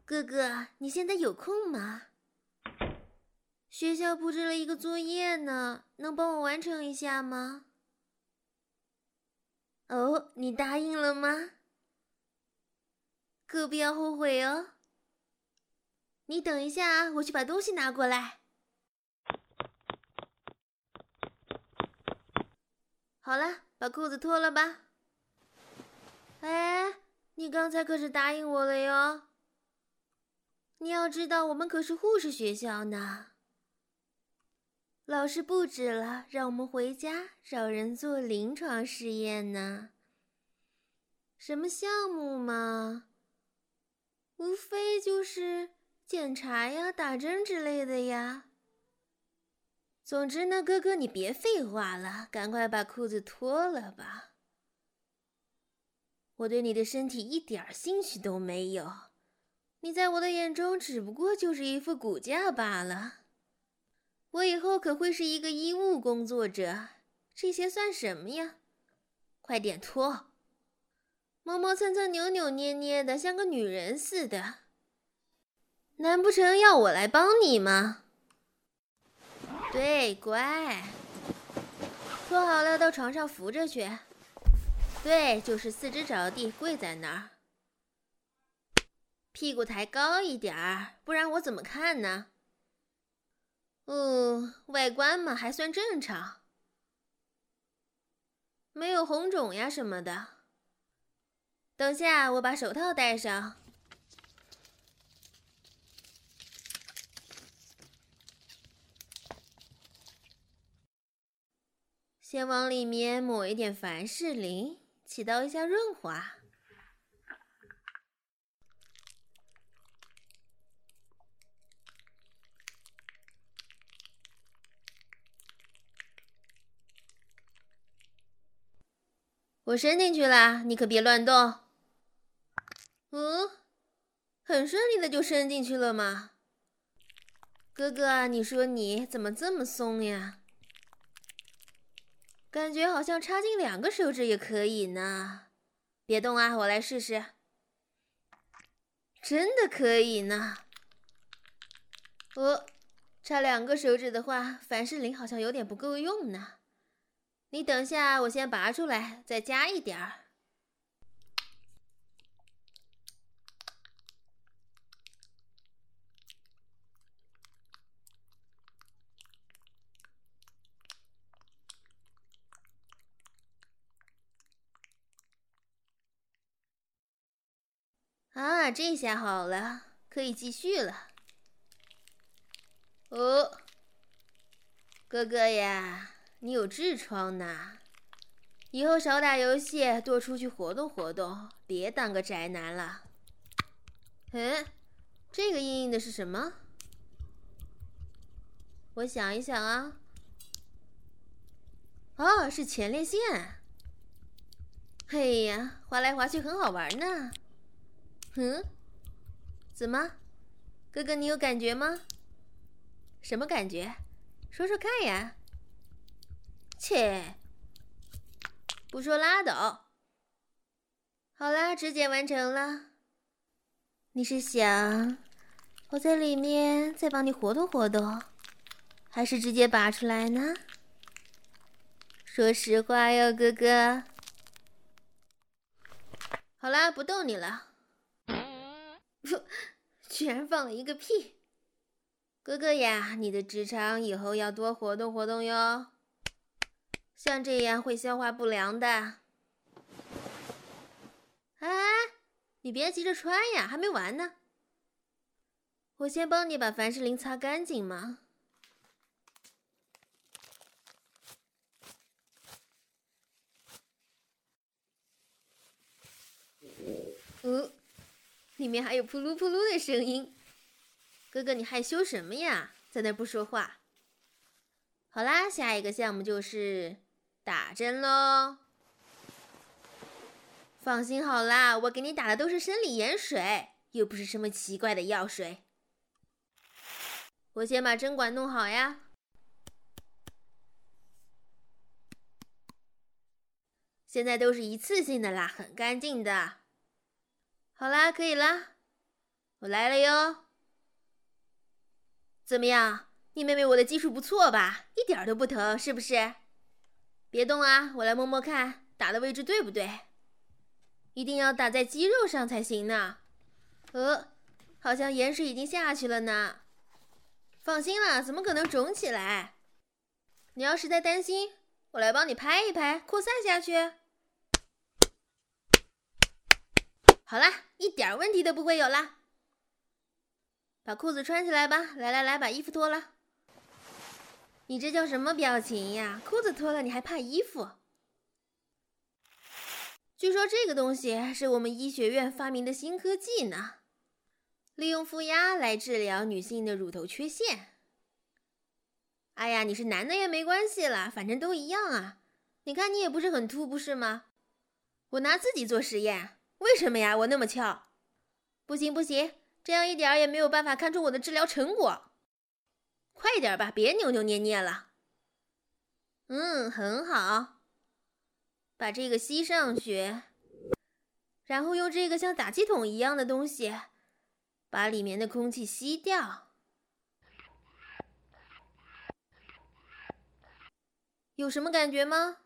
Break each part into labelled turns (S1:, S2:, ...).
S1: 哥哥，你现在有空吗？学校布置了一个作业呢，能帮我完成一下吗？哦，你答应了吗？可不要后悔哦。你等一下啊，我去把东西拿过来。好了，把裤子脱了吧。哎，你刚才可是答应我了哟。你要知道，我们可是护士学校呢。老师布置了，让我们回家找人做临床试验呢。什么项目嘛？无非就是检查呀、打针之类的呀。总之呢，哥哥，你别废话了，赶快把裤子脱了吧。我对你的身体一点兴趣都没有，你在我的眼中只不过就是一副骨架罢了。我以后可会是一个医务工作者，这些算什么呀？快点脱！磨磨蹭蹭、扭扭捏捏的，像个女人似的。难不成要我来帮你吗？对，乖。脱好了，到床上扶着去。对，就是四肢着地，跪在那儿。屁股抬高一点儿，不然我怎么看呢？外观嘛还算正常，没有红肿呀什么的。等下我把手套戴上。先往里面抹一点凡士林，起到一下润滑。我伸进去了，你可别乱动。很顺利的就伸进去了嘛。哥哥，你说你怎么这么松呀？感觉好像插进2个手指也可以呢。别动啊，我来试试。真的可以呢。插2个手指的话，凡士林好像有点不够用呢。你等下，我先拔出来，再加一点儿。啊，这下好了，可以继续了。哥哥呀，你有痔疮呢，以后少打游戏，多出去活动活动，别当个宅男了。这个硬硬的是什么？我想一想啊。哦，是前列腺。嘿呀，滑来滑去很好玩呢。怎么？哥哥，你有感觉吗？什么感觉？说说看呀。切，不说拉倒。好啦，指检完成了。你是想我在里面再帮你活动活动，还是直接拔出来呢？说实话哟，哥哥。好啦，不逗你了。居然放了一个屁！哥哥呀，你的直肠以后要多活动活动哟，像这样会消化不良的。哎，你别急着穿呀，还没完呢。我先帮你把凡士林擦干净嘛。里面还有扑噜扑噜的声音。哥哥，你害羞什么呀？在那不说话。好啦，下一个项目就是打针咯。放心好啦，我给你打的都是生理盐水，又不是什么奇怪的药水。我先把针管弄好呀。现在都是一次性的啦，很干净的。好啦，可以啦。 我来了哟。怎么样，你妹妹我的技术不错吧？一点都不疼，是不是？别动啊，我来摸摸看，打的位置对不对？一定要打在肌肉上才行呢。好像盐水已经下去了呢。放心了，怎么可能肿起来？你要实在担心，我来帮你拍一拍，扩散下去。好啦，一点问题都不会有啦。把裤子穿起来吧，来，把衣服脱了。你这叫什么表情呀？裤子脱了你还怕衣服？据说这个东西是我们医学院发明的新科技呢，利用负压来治疗女性的乳头缺陷。哎呀，你是男的也没关系啦，反正都一样啊。你看你也不是很凸，不是吗？我拿自己做实验，为什么呀？我那么翘？不行，这样一点也没有办法看出我的治疗成果。快点吧，别扭扭捏捏了。很好。把这个吸上去，然后用这个像打气筒一样的东西，把里面的空气吸掉。有什么感觉吗？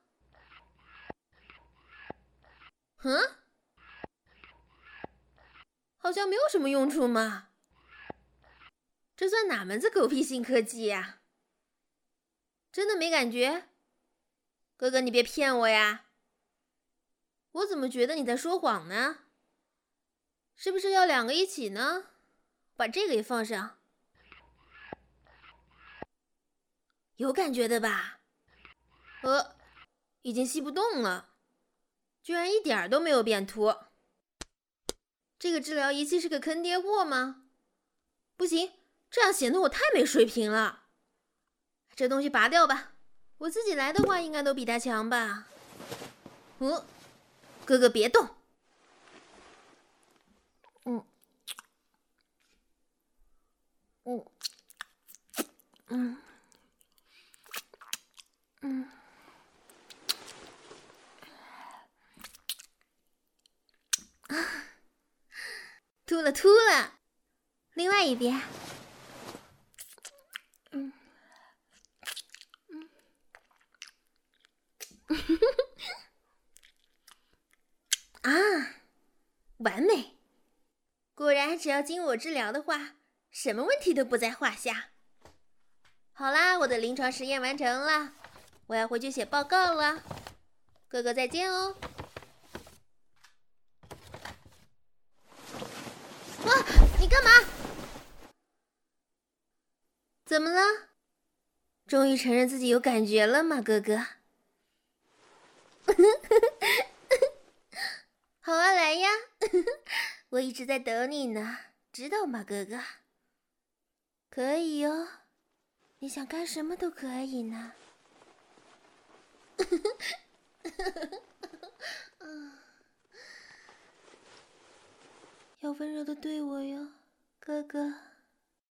S1: 好像没有什么用处嘛。这算哪门子狗屁新科技呀？真的没感觉？哥哥，你别骗我呀！我怎么觉得你在说谎呢？是不是要两个一起呢？把这个也放上。有感觉的吧？已经吸不动了，居然一点都没有变凸。这个治疗仪器是个坑爹货吗？不行，这样显得我太没水平了。这东西拔掉吧，我自己来的话应该都比他强吧。哥哥别动。秃了，另外一边。完美！果然，只要经我治疗的话，什么问题都不在话下。好啦，我的临床实验完成了，我要回去写报告了。哥哥再见哦。哇，你干嘛？怎么了？终于承认自己有感觉了吗，哥哥？好啊，来呀！我一直在等你呢，知道吗，哥哥？可以哦，你想干什么都可以呢。要温柔的对我哟，哥哥。